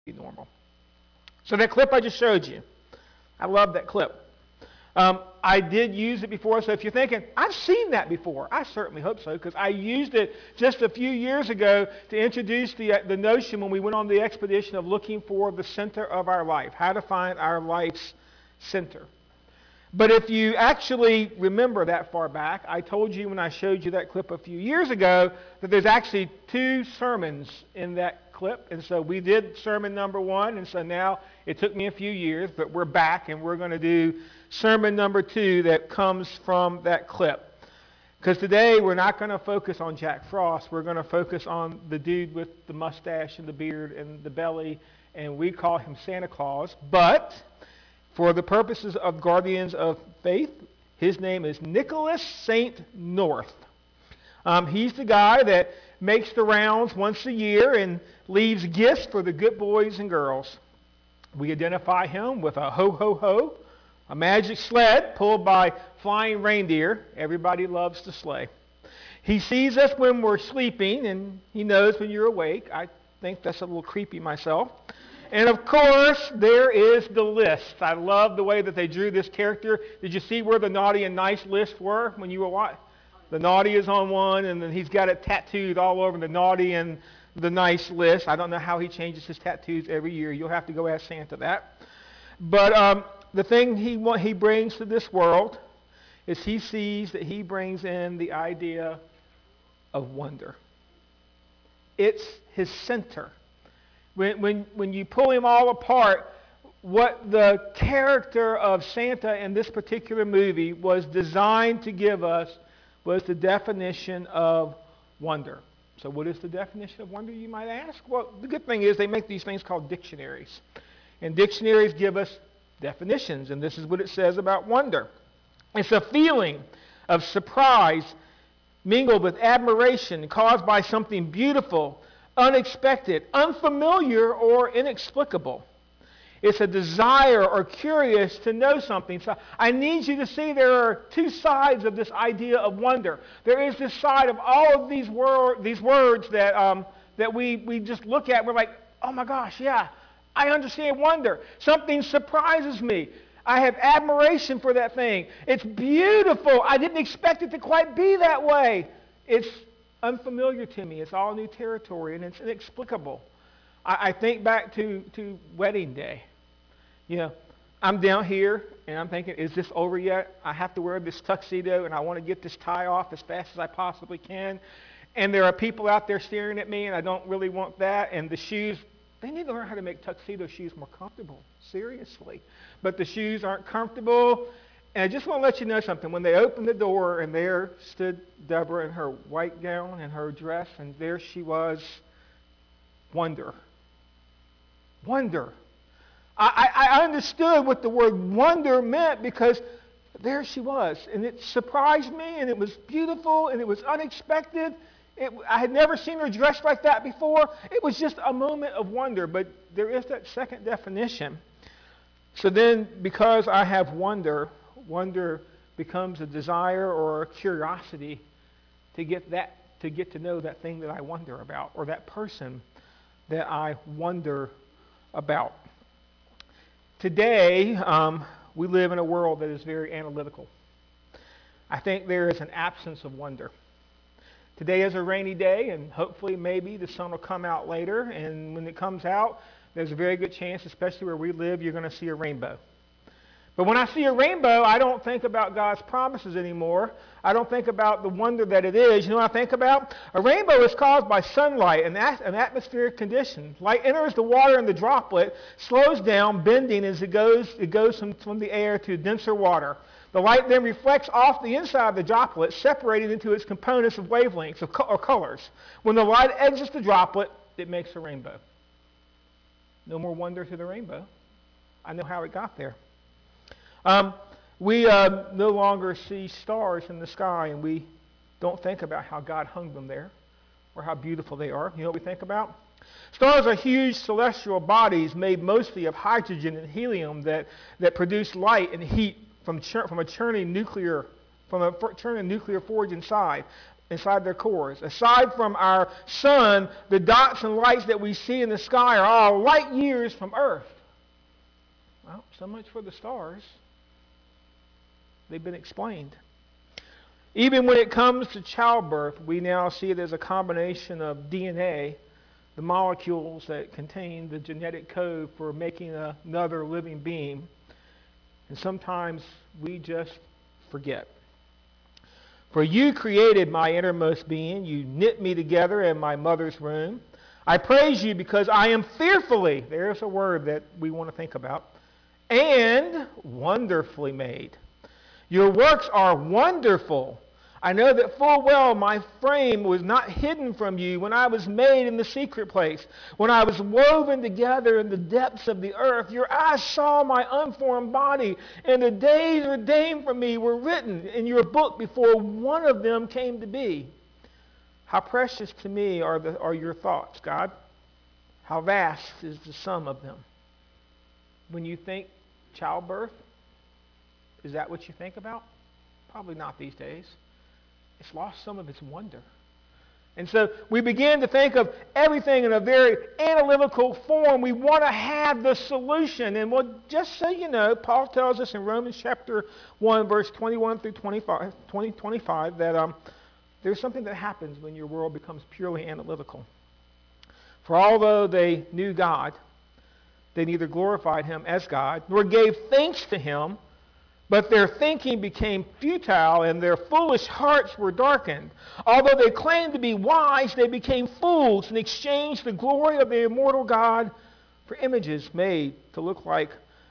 be normal. So that clip I just showed you, I love that clip. I did use it before, so if you're thinking, I've seen that before, I certainly hope so, because I used it just a few years ago to introduce the notion when we went on the expedition of looking for the center of our life, how to find our life's center. But if you actually remember that far back, I told you when I showed you that clip a few years ago that there's actually 2 sermons in that clip. And so we did sermon number 1, and so now it took me a few years, but we're back and we're going to do sermon number 2 that comes from that clip. Because today we're not going to focus on Jack Frost. We're going to focus on the dude with the mustache and the beard and the belly, and we call him Santa Claus. But for the purposes of Guardians of Faith, his name is Nicholas St. North. He's the guy that makes the rounds once a year and leaves gifts for the good boys and girls. We identify him with a ho-ho-ho, a magic sled pulled by flying reindeer. Everybody loves to sleigh. He sees us when we're sleeping, and he knows when you're awake. I think that's a little creepy myself. And of course, there is the list. I love the way that they drew this character. Did you see where the naughty and nice lists were when you were watching? The naughty is on one, and then he's got it tattooed all over the naughty and the nice list. I don't know how he changes his tattoos every year. You'll have to go ask Santa that. But the thing he brings to this world is he sees that he brings in the idea of wonder. It's his center. When you pull him all apart, what the character of Santa in this particular movie was designed to give us was the definition of wonder. So what is the definition of wonder, you might ask? Well, the good thing is they make these things called dictionaries. And dictionaries give us definitions, and this is what it says about wonder. It's a feeling of surprise mingled with admiration caused by something beautiful, unexpected, unfamiliar, or inexplicable. It's a desire or curious to know something. So I need you to see there are 2 sides of this idea of wonder. There is this side of all of these words that we just look at. We're like, oh my gosh, yeah, I understand wonder. Something surprises me. I have admiration for that thing. It's beautiful. I didn't expect it to quite be that way. It's unfamiliar to me. It's all new territory, and it's inexplicable. I think back to wedding day. You know, I'm down here, and I'm thinking, is this over yet? I have to wear this tuxedo, and I want to get this tie off as fast as I possibly can. And there are people out there staring at me, and I don't really want that. And the shoes, they need to learn how to make tuxedo shoes more comfortable. Seriously. But the shoes aren't comfortable. And I just want to let you know something. When they opened the door, and there stood Deborah in her white gown and her dress, and there she was, wonder. Wonder. I understood what the word wonder meant because there she was. And it surprised me, and it was beautiful, and it was unexpected. I had never seen her dressed like that before. It was just a moment of wonder. But there is that second definition. So then, because I have wonder becomes a desire or a curiosity to get to know that thing that I wonder about, or that person that I wonder about. Today, we live in a world that is very analytical. I think there is an absence of wonder. Today is a rainy day, and hopefully maybe the sun will come out later, and when it comes out, there's a very good chance, especially where we live, you're going to see a rainbow. But when I see a rainbow, I don't think about God's promises anymore. I don't think about the wonder that it is. You know what I think about? A rainbow is caused by sunlight and an atmospheric condition. Light enters the water in the droplet, slows down, bending as it goes from the air to denser water. The light then reflects off the inside of the droplet, separating into its components of wavelengths or colors. When the light exits the droplet, it makes a rainbow. No more wonder to the rainbow. I know how it got there. We no longer see stars in the sky, and we don't think about how God hung them there or how beautiful they are. You know what we think about? Stars are huge celestial bodies made mostly of hydrogen and helium that produce light and heat from a churning nuclear forge inside. inside their cores. Aside from our sun, the dots and lights that we see in the sky are all light years from Earth. Well, so much for the stars. They've been explained. Even when it comes to childbirth, we now see it as a combination of DNA, the molecules that contain the genetic code for making another living being. And sometimes we just forget. For you created my innermost being. You knit me together in my mother's womb. I praise you because I am fearfully, there's a word that we want to think about, and wonderfully made. Your works are wonderful. I know that full well my frame was not hidden from you when I was made in the secret place. When I was woven together in the depths of the earth, your eyes saw my unformed body, and the days ordained for me were written in your book before one of them came to be. How precious to me are your thoughts, God. How vast is the sum of them. When you think childbirth, is that what you think about? Probably not these days. It's lost some of its wonder. And so we begin to think of everything in a very analytical form. We want to have the solution. And well, just so you know, Paul tells us in Romans chapter 1, verse 21 through 25 that there's something that happens when your world becomes purely analytical. For although they knew God, they neither glorified him as God nor gave thanks to him, but their thinking became futile and their foolish hearts were darkened. Although they claimed to be wise, they became fools and exchanged the glory of the immortal God for images made to look like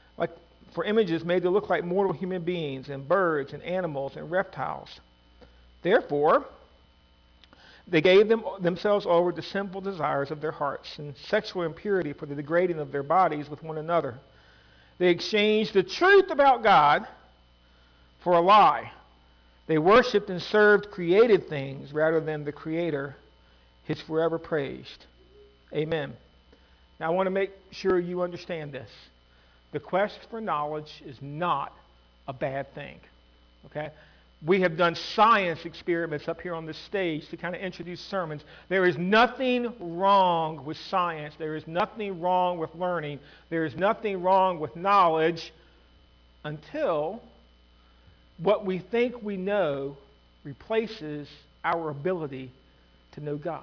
mortal human beings and birds and animals and reptiles. Therefore, they gave themselves over to sinful desires of their hearts and sexual impurity for the degrading of their bodies with one another. They exchanged the truth about God for a lie. They worshipped and served created things rather than the Creator, who is forever praised. Amen. Now I want to make sure you understand this. The quest for knowledge is not a bad thing. Okay? We have done science experiments up here on this stage to kind of introduce sermons. There is nothing wrong with science. There is nothing wrong with learning. There is nothing wrong with knowledge until what we think we know replaces our ability to know God.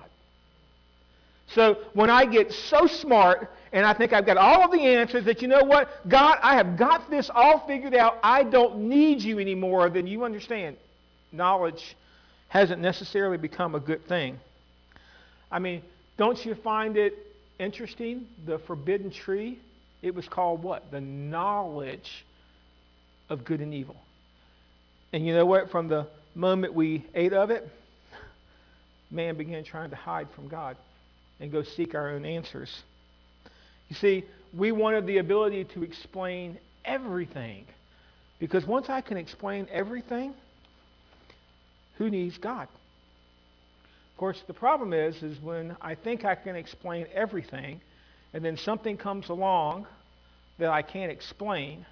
So when I get so smart and I think I've got all of the answers that, you know what, God, I have got this all figured out. I don't need you anymore. Then you understand, knowledge hasn't necessarily become a good thing. I mean, don't you find it interesting? The forbidden tree, it was called what? The knowledge of good and evil. And you know what? From the moment we ate of it, man began trying to hide from God and go seek our own answers. You see, we wanted the ability to explain everything. Because once I can explain everything, who needs God? Of course, the problem is when I think I can explain everything, and then something comes along that I can't explain,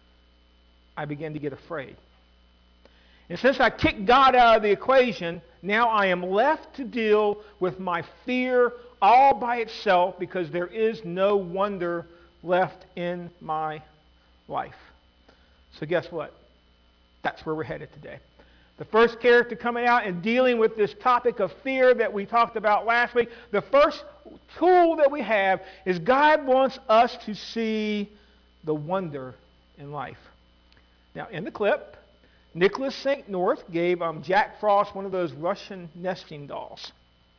I begin to get afraid. And since I kicked God out of the equation, now I am left to deal with my fear all by itself because there is no wonder left in my life. So guess what? That's where we're headed today. The first character coming out and dealing with this topic of fear that we talked about last week, the first tool that we have is God wants us to see the wonder in life. Now, in the clip, Nicholas St. North gave Jack Frost one of those Russian nesting dolls.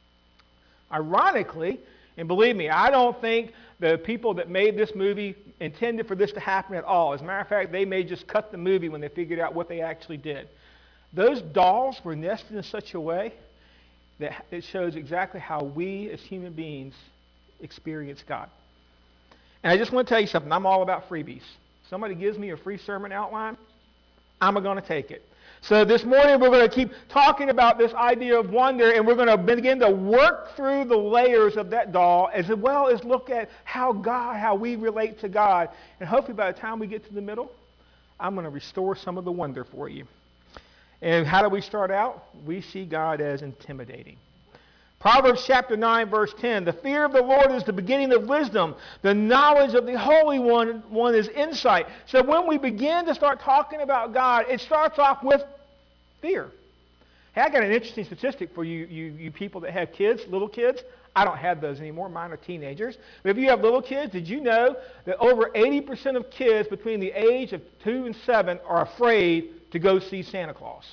Ironically, and believe me, I don't think the people that made this movie intended for this to happen at all. As a matter of fact, they may just cut the movie when they figured out what they actually did. Those dolls were nested in such a way that it shows exactly how we as human beings experience God. And I just want to tell you something. I'm all about freebies. Somebody gives me a free sermon outline, I'm going to take it. So this morning we're going to keep talking about this idea of wonder, and we're going to begin to work through the layers of that doll as well as look at how we relate to God. And hopefully by the time we get to the middle, I'm going to restore some of the wonder for you. And how do we start out? We see God as intimidating. Proverbs chapter 9, verse 10, the fear of the Lord is the beginning of wisdom. The knowledge of the Holy One is insight. So when we begin to start talking about God, it starts off with fear. Hey, I got an interesting statistic for you people that have kids, little kids. I don't have those anymore. Mine are teenagers. But if you have little kids, did you know that over 80% of kids between the age of 2 and 7 are afraid to go see Santa Claus?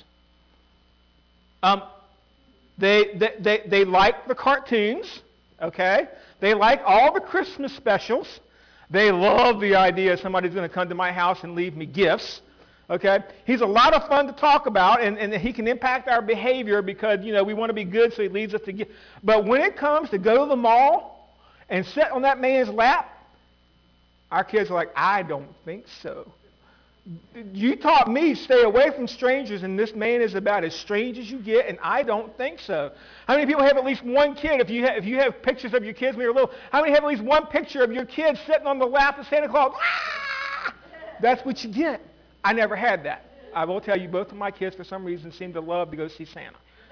They like the cartoons, okay? They like all the Christmas specials. They love the idea somebody's going to come to my house and leave me gifts, okay? He's a lot of fun to talk about, and he can impact our behavior because, we want to be good, so he leads us to gift. But when it comes to go to the mall and sit on that man's lap, our kids are like, I don't think so. You taught me stay away from strangers, and this man is about as strange as you get, and I don't think so. How many people have at least one kid? If you have pictures of your kids when you're little, how many have at least one picture of your kid sitting on the lap of Santa Claus? Ah! That's what you get. I never had that. I will tell you, both of my kids, for some reason, seem to love to go see Santa.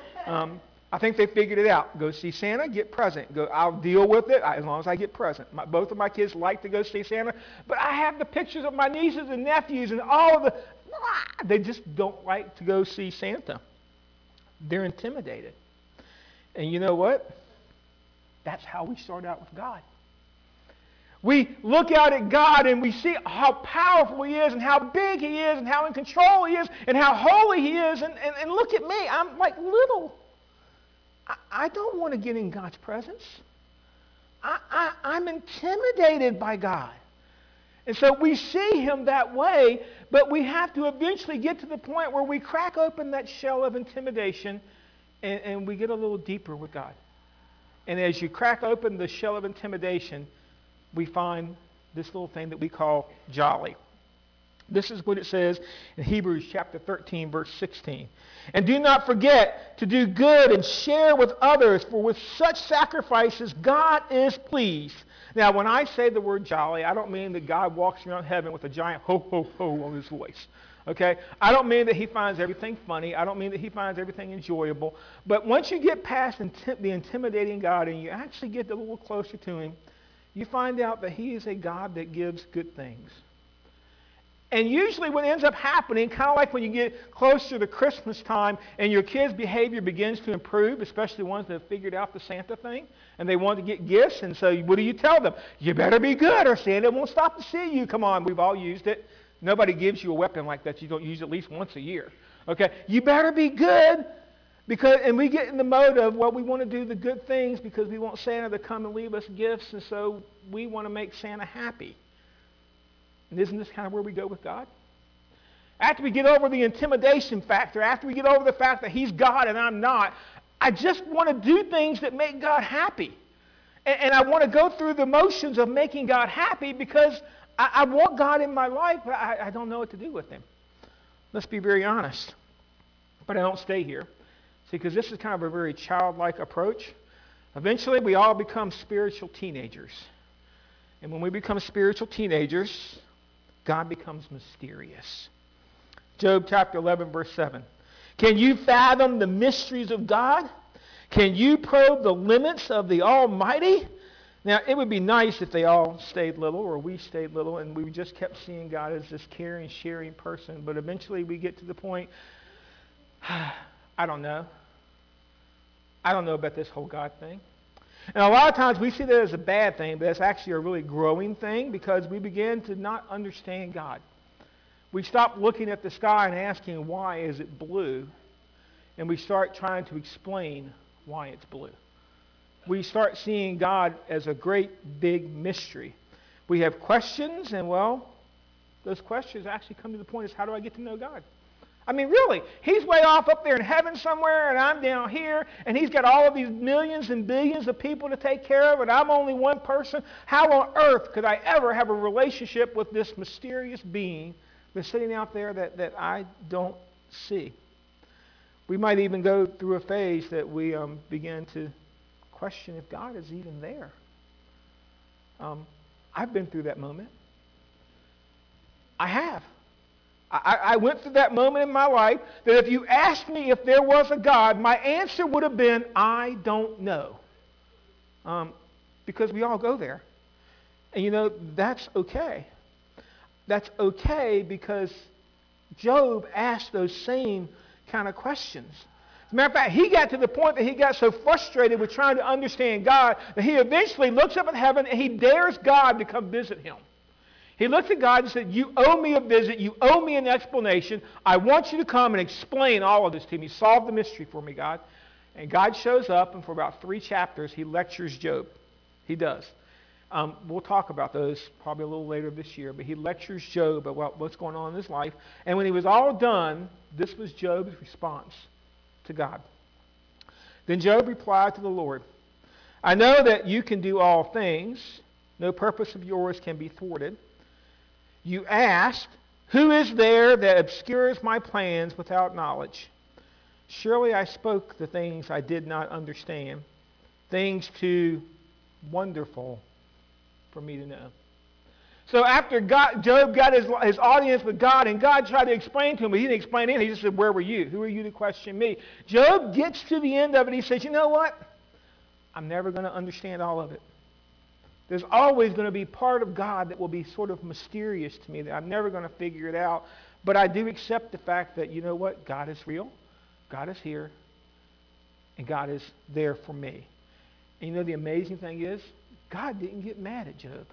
I think they figured it out. Go see Santa, get present. I'll deal with it as long as I get present. Both of my kids like to go see Santa, but I have the pictures of my nieces and nephews and all of the, they just don't like to go see Santa. They're intimidated. And you know what? That's how we start out with God. We look out at God and we see how powerful he is and how big he is and how in control he is and how holy he is. And look at me. I'm like little. I don't want to get in God's presence. I'm intimidated by God. And so we see him that way, but we have to eventually get to the point where we crack open that shell of intimidation and we get a little deeper with God. And as you crack open the shell of intimidation, we find this little thing that we call jolly. This is what it says in Hebrews chapter 13, verse 16. And do not forget to do good and share with others, for with such sacrifices God is pleased. Now, when I say the word jolly, I don't mean that God walks around heaven with a giant ho, ho, ho on his voice. Okay? I don't mean that he finds everything funny. I don't mean that he finds everything enjoyable. But once you get past the intimidating God and you actually get a little closer to him, you find out that he is a God that gives good things. And usually what ends up happening, kind of like when you get closer to Christmas time and your kids' behavior begins to improve, especially ones that have figured out the Santa thing, and they want to get gifts, and so what do you tell them? You better be good or Santa won't stop to see you. Come on, we've all used it. Nobody gives you a weapon like that you don't use at least once a year. Okay? You better be good, and we get in the mode of, well, we want to do the good things because we want Santa to come and leave us gifts, and so we want to make Santa happy. And isn't this kind of where we go with God? After we get over the intimidation factor, after we get over the fact that he's God and I'm not, I just want to do things that make God happy. And I want to go through the motions of making God happy because I want God in my life, but I don't know what to do with him. Let's be very honest. But I don't stay here. See, because this is kind of a very childlike approach. Eventually, we all become spiritual teenagers. And when we become spiritual teenagers, God becomes mysterious. Job chapter 11, verse 7. Can you fathom the mysteries of God? Can you probe the limits of the Almighty? Now, it would be nice if they all stayed little or we stayed little and we just kept seeing God as this caring, sharing person. But eventually we get to the point, I don't know. I don't know about this whole God thing. And a lot of times we see that as a bad thing, but it's actually a really growing thing because we begin to not understand God. We stop looking at the sky and asking, why is it blue? And we start trying to explain why it's blue. We start seeing God as a great big mystery. We have questions, and well, those questions actually come to the point is, how do I get to know God? I mean, really, he's way off up there in heaven somewhere, and I'm down here, and he's got all of these millions and billions of people to take care of, and I'm only one person. How on earth could I ever have a relationship with this mysterious being that's sitting out there that I don't see? We might even go through a phase that we begin to question if God is even there. I've been through that moment. I have. I went through that moment in my life that if you asked me if there was a God, my answer would have been, I don't know. Because we all go there. And that's okay. That's okay because Job asked those same kind of questions. As a matter of fact, he got to the point that he got so frustrated with trying to understand God that he eventually looks up at heaven and he dares God to come visit him. He looked at God and said, you owe me a visit. You owe me an explanation. I want you to come and explain all of this to me. Solve the mystery for me, God. And God shows up, and for about 3 chapters, he lectures Job. He does. We'll talk about those probably a little later this year, but he lectures Job about what's going on in his life. And when he was all done, this was Job's response to God. Then Job replied to the Lord, I know that you can do all things. No purpose of yours can be thwarted. You asked, who is there that obscures my plans without knowledge? Surely I spoke the things I did not understand, things too wonderful for me to know. So after Job got his audience with God, and God tried to explain to him, but he didn't explain anything. He just said, where were you? Who are you to question me? Job gets to the end of it. He says, you know what? I'm never going to understand all of it. There's always going to be part of God that will be sort of mysterious to me, that I'm never going to figure it out. But I do accept the fact that, you know what? God is real. God is here. And God is there for me. And the amazing thing is, God didn't get mad at Job.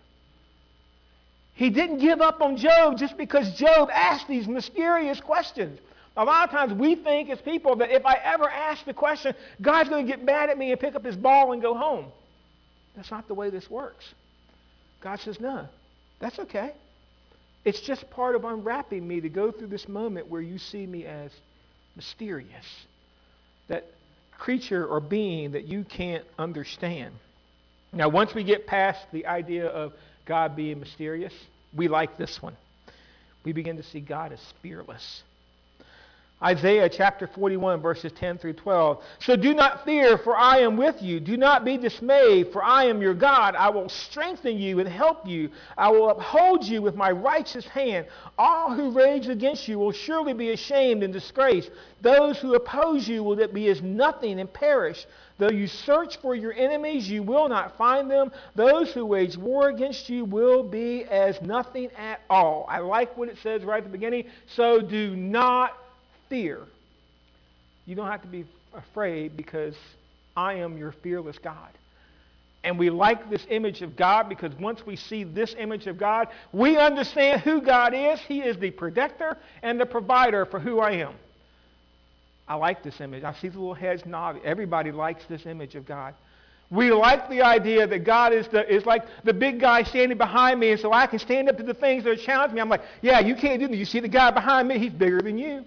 He didn't give up on Job just because Job asked these mysterious questions. A lot of times we think as people that if I ever ask the question, God's going to get mad at me and pick up his ball and go home. That's not the way this works. God says, no, that's okay. It's just part of unwrapping me to go through this moment where you see me as mysterious. That creature or being that you can't understand. Now, once we get past the idea of God being mysterious, we like this one. We begin to see God as fearless. Isaiah chapter 41, verses 10 through 12. So do not fear, for I am with you. Do not be dismayed, for I am your God. I will strengthen you and help you. I will uphold you with my righteous hand. All who rage against you will surely be ashamed and disgraced. Those who oppose you will be as nothing and perish. Though you search for your enemies, you will not find them. Those who wage war against you will be as nothing at all. I like what it says right at the beginning. So do not fear. You don't have to be afraid because I am your fearless God. And we like this image of God because once we see this image of God, we understand who God is. He is the protector and the provider for who I am. I like this image. I see the little heads nodding. Everybody likes this image of God. We like the idea that God is like the big guy standing behind me, and so I can stand up to the things that challenge me. I'm like, yeah, you can't do that. You see the guy behind me? He's bigger than you.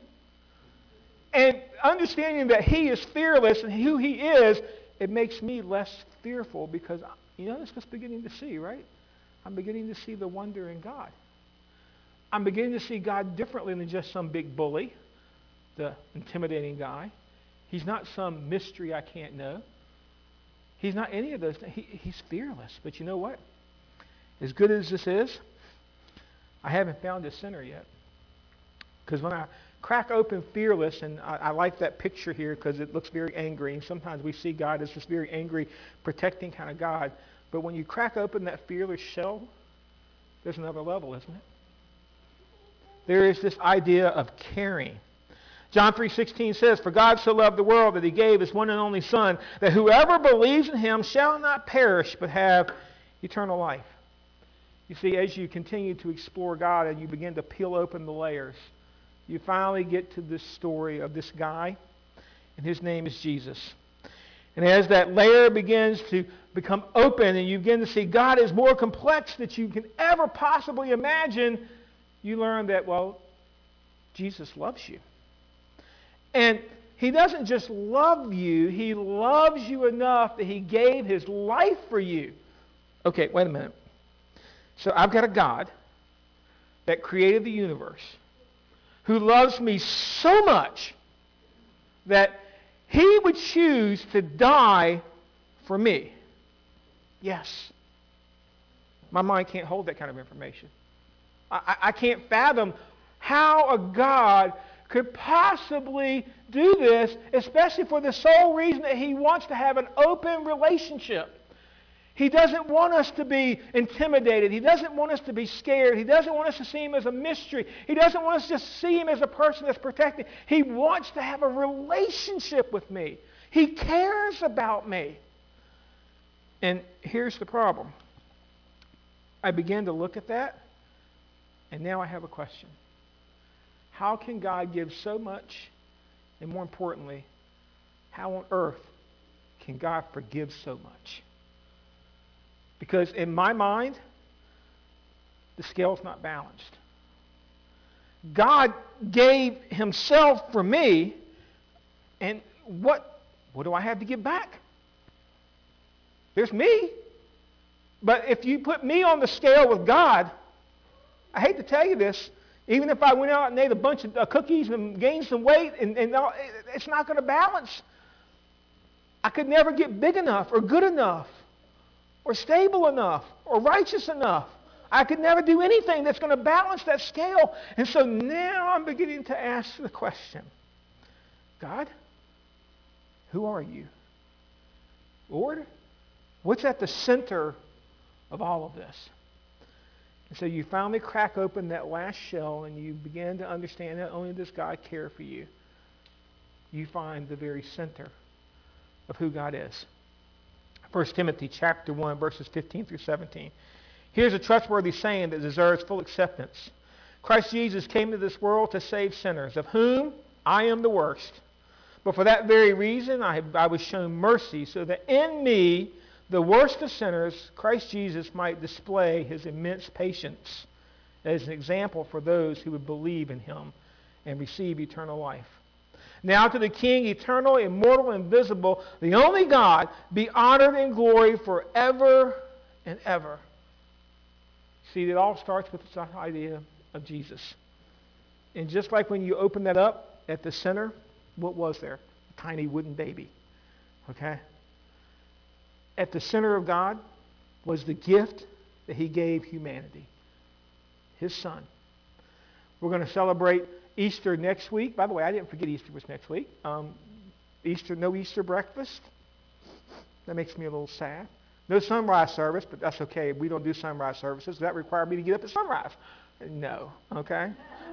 And understanding that he is fearless and who he is, it makes me less fearful because, that's what's beginning to see, right? I'm beginning to see the wonder in God. I'm beginning to see God differently than just some big bully, the intimidating guy. He's not some mystery I can't know. He's not any of those things. He's fearless. But you know what? As good as this is, I haven't found a sinner yet. Because when I crack open fearless, and I like that picture here because it looks very angry, and sometimes we see God as this very angry, protecting kind of God. But when you crack open that fearless shell, there's another level, isn't it? There is this idea of caring. John 3:16 says, for God so loved the world that he gave his one and only Son, that whoever believes in him shall not perish but have eternal life. You see, as you continue to explore God and you begin to peel open the layers, you finally get to this story of this guy, and his name is Jesus. And as that layer begins to become open and you begin to see God is more complex than you can ever possibly imagine, you learn that, Jesus loves you. And he doesn't just love you, he loves you enough that he gave his life for you. Okay, wait a minute. So I've got a God that created the universe, who loves me so much that he would choose to die for me. Yes. My mind can't hold that kind of information. I can't fathom how a God could possibly do this, especially for the sole reason that he wants to have an open relationship. He doesn't want us to be intimidated. He doesn't want us to be scared. He doesn't want us to see him as a mystery. He doesn't want us to see him as a person that's protected. He wants to have a relationship with me. He cares about me. And here's the problem. I began to look at that, and now I have a question. How can God give so much, and more importantly, how on earth can God forgive so much? Because in my mind, the scale's not balanced. God gave himself for me, and what do I have to give back? There's me. But if you put me on the scale with God, I hate to tell you this, even if I went out and ate a bunch of cookies and gained some weight, and all, it's not going to balance. I could never get big enough or good enough or stable enough or righteous enough. I could never do anything that's going to balance that scale. And so now I'm beginning to ask the question, God, who are you? Lord, what's at the center of all of this? And so you finally crack open that last shell and you begin to understand not only does God care for you, you find the very center of who God is. 1 Timothy chapter 1, verses 15 through 17. Here's a trustworthy saying that deserves full acceptance. Christ Jesus came to this world to save sinners, of whom I am the worst. But for that very reason, I was shown mercy, so that in me, the worst of sinners, Christ Jesus might display his immense patience as an example for those who would believe in him and receive eternal life. Now to the King, eternal, immortal, invisible, the only God, be honored and glory forever and ever. See, it all starts with this idea of Jesus. And just like when you open that up at the center, what was there? A tiny wooden baby. Okay? At the center of God was the gift that he gave humanity, his son. We're going to celebrate Easter next week. By the way, I didn't forget Easter was next week. No Easter breakfast. That makes me a little sad. No sunrise service, but that's okay. We don't do sunrise services. Does that require me to get up at sunrise? No. Okay?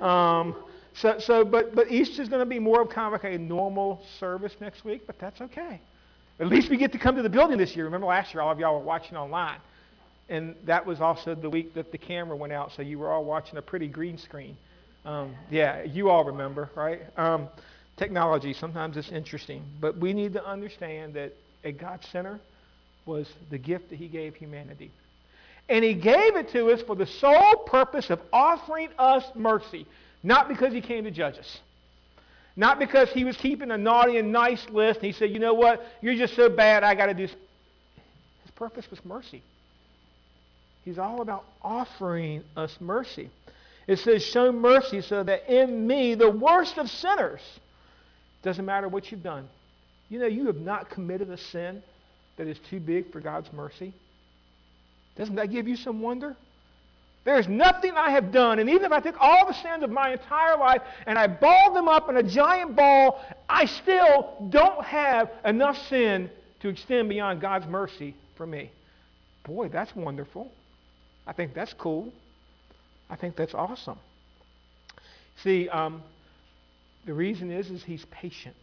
But Easter's going to be more of kind of like a normal service next week, but that's okay. At least we get to come to the building this year. Remember last year, all of y'all were watching online. And that was also the week that the camera went out, so you were all watching a pretty green screen. Yeah, you all remember, right? Technology, sometimes it's interesting. But we need to understand that at God's center was the gift that he gave humanity. And he gave it to us for the sole purpose of offering us mercy. Not because he came to judge us. Not because he was keeping a naughty and nice list and he said, you know what, you're just so bad, I got to do this. His purpose was mercy. He's all about offering us mercy. It says, show mercy so that in me, the worst of sinners, doesn't matter what you've done. You know, you have not committed a sin that is too big for God's mercy. Doesn't that give you some wonder? There's nothing I have done, and even if I took all the sins of my entire life and I balled them up in a giant ball, I still don't have enough sin to extend beyond God's mercy for me. Boy, that's wonderful. I think that's cool. I think that's awesome. See, the reason is he's patient.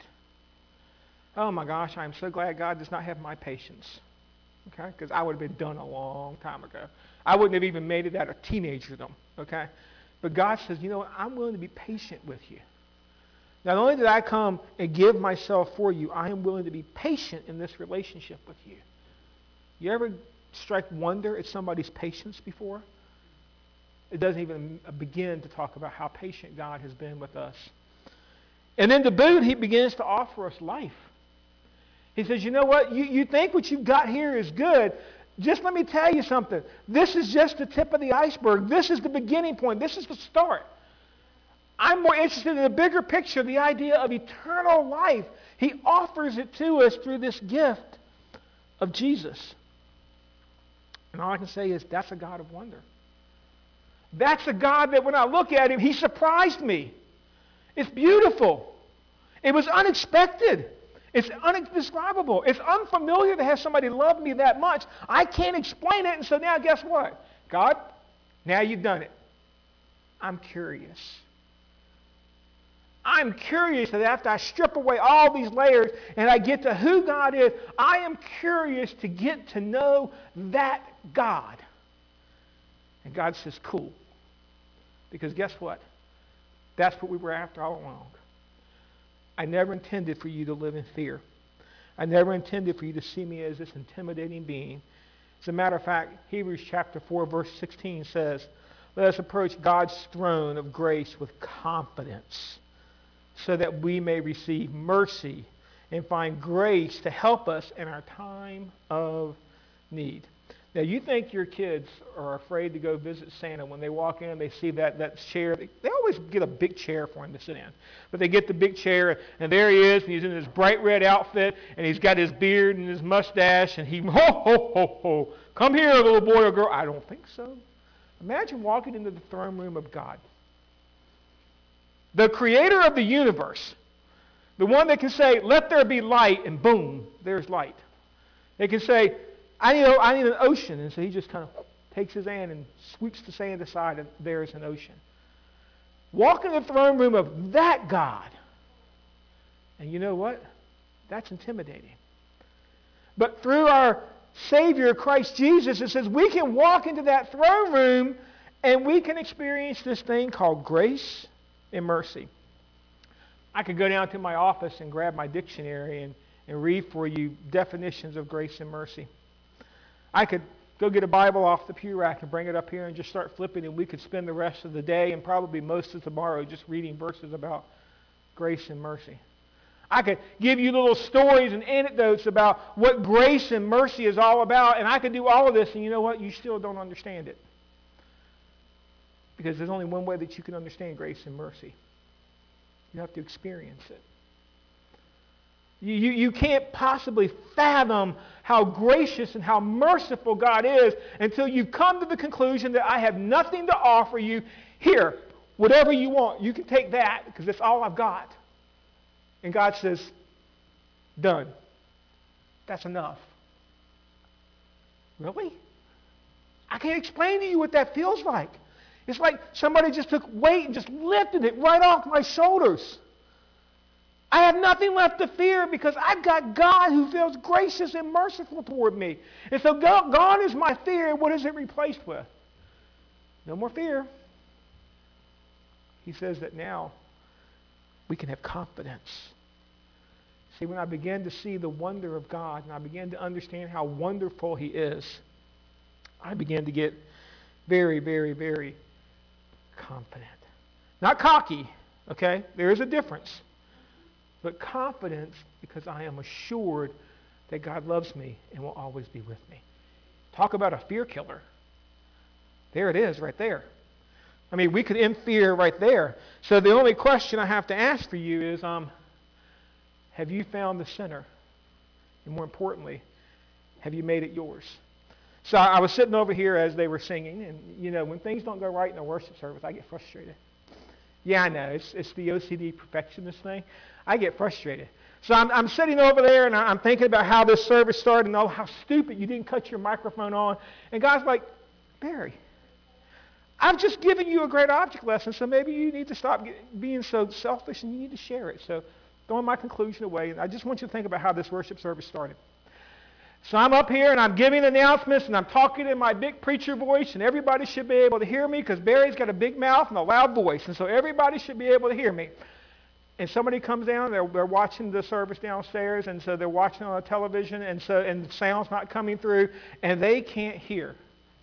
Oh my gosh, I'm so glad God does not have my patience. Okay? Because I would have been done a long time ago. I wouldn't have even made it out of teenagerdom. Okay? But God says, you know what? I'm willing to be patient with you. Not only did I come and give myself for you, I am willing to be patient in this relationship with you. You ever strike wonder at somebody's patience before? It doesn't even begin to talk about how patient God has been with us. And then to boot, he begins to offer us life. He says, you know what? You think what you've got here is good. Just let me tell you something. This is just the tip of the iceberg. This is the beginning point. This is the start. I'm more interested in the bigger picture, the idea of eternal life. He offers it to us through this gift of Jesus. And all I can say is that's a God of wonder. That's a God that when I look at him, he surprised me. It's beautiful. It was unexpected. It's indescribable. It's unfamiliar to have somebody love me that much. I can't explain it, and so now guess what? God, now you've done it. I'm curious. I'm curious that after I strip away all these layers and I get to who God is, I am curious to get to know that God. And God says, cool. Because guess what? That's what we were after all along. I never intended for you to live in fear. I never intended for you to see me as this intimidating being. As a matter of fact, Hebrews chapter 4, verse 16 says, let us approach God's throne of grace with confidence so that we may receive mercy and find grace to help us in our time of need. Now, you think your kids are afraid to go visit Santa when they walk in, they see that chair. They always get a big chair for him to sit in. But they get the big chair, and there he is, and he's in his bright red outfit, and he's got his beard and his mustache, and he, ho, ho, ho, ho, come here, little boy or girl. I don't think so. Imagine walking into the throne room of God. The creator of the universe, the one that can say, let there be light, and boom, there's light. They can say, I need an ocean. And so he just kind of takes his hand and sweeps the sand aside, and there's an ocean. Walk in the throne room of that God. And you know what? That's intimidating. But through our Savior, Christ Jesus, it says we can walk into that throne room and we can experience this thing called grace and mercy. I could go down to my office and grab my dictionary and read for you definitions of grace and mercy. I could go get a Bible off the pew rack and bring it up here and just start flipping, and we could spend the rest of the day and probably most of tomorrow just reading verses about grace and mercy. I could give you little stories and anecdotes about what grace and mercy is all about, and I could do all of this, and you know what? You still don't understand it. Because there's only one way that you can understand grace and mercy. You have to experience it. You can't possibly fathom how gracious and how merciful God is until you've come to the conclusion that I have nothing to offer you. Here, whatever you want, you can take that because that's all I've got. And God says, done. That's enough. Really? I can't explain to you what that feels like. It's like somebody just took weight and just lifted it right off my shoulders. I have nothing left to fear because I've got God who feels gracious and merciful toward me. And so gone is my fear. What is it replaced with? No more fear. He says that now we can have confidence. See, when I began to see the wonder of God and I began to understand how wonderful he is, I began to get very, very, very confident. Not cocky, okay? There is a difference. But confidence because I am assured that God loves me and will always be with me. Talk about a fear killer. There it is right there. I mean, we could end fear right there. So the only question I have to ask for you is, have you found the center? And more importantly, have you made it yours? So I was sitting over here as they were singing, and you know, when things don't go right in a worship service, I get frustrated. Yeah, I know, it's the OCD perfectionist thing. I get frustrated. So I'm sitting over there, and I'm thinking about how this service started, and oh, how stupid you didn't cut your microphone on. And God's like, Barry, I've just given you a great object lesson, so maybe you need to stop being so selfish, and you need to share it. So throwing my conclusion away, and I just want you to think about how this worship service started. So I'm up here, and I'm giving announcements, and I'm talking in my big preacher voice, and everybody should be able to hear me because Barry's got a big mouth and a loud voice, and so everybody should be able to hear me. And somebody comes down, they're watching the service downstairs, and so they're watching on the television, and the sound's not coming through, and they can't hear.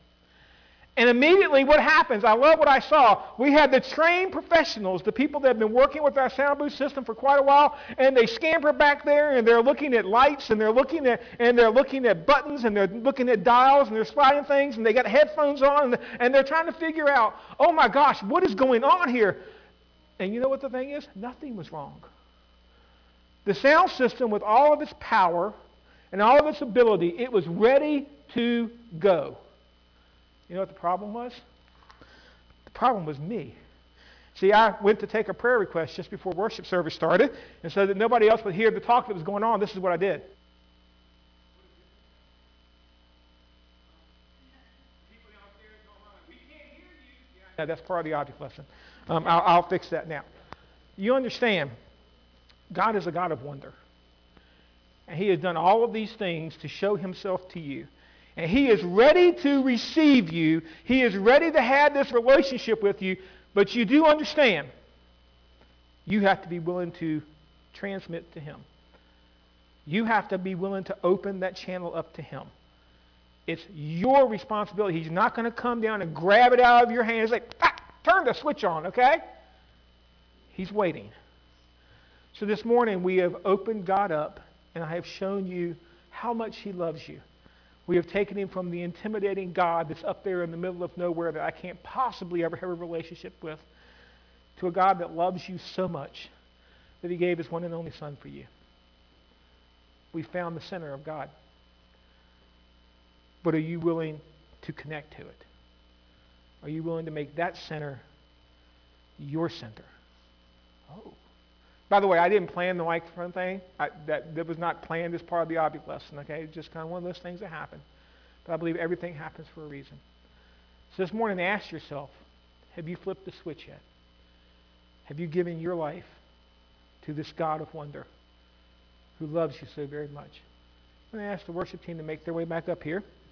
And immediately what happens, I love what I saw. We had the trained professionals, the people that have been working with our sound booth system for quite a while, and they scamper back there, and they're looking at lights, and they're looking at buttons, and they're looking at dials, and they're sliding things, and they got headphones on, and they're trying to figure out, oh my gosh, what is going on here? And you know what the thing is? Nothing was wrong. The sound system, with all of its power and all of its ability, it was ready to go. You know what the problem was? problem was me. See, I went to take a prayer request just before worship service started, and so that nobody else would hear the talk that was going on, this is what I did. Yeah, that's part of the object lesson. I'll fix that now. You understand, God is a God of wonder. And he has done all of these things to show himself to you. And he is ready to receive you. He is ready to have this relationship with you. But you do understand, you have to be willing to transmit to him. You have to be willing to open that channel up to him. It's your responsibility. He's not going to come down and grab it out of your hand and say, turn the switch on, okay? He's waiting. So this morning we have opened God up, and I have shown you how much he loves you. We have taken him from the intimidating God that's up there in the middle of nowhere that I can't possibly ever have a relationship with, to a God that loves you so much that he gave his one and only Son for you. We found the center of God. But are you willing to connect to it? Are you willing to make that center your center? Oh. By the way, I didn't plan the microphone thing. That was not planned as part of the object lesson, okay? It's just kind of one of those things that happen. But I believe everything happens for a reason. So this morning, ask yourself, have you flipped the switch yet? Have you given your life to this God of wonder who loves you so very much? I'm going to ask the worship team to make their way back up here.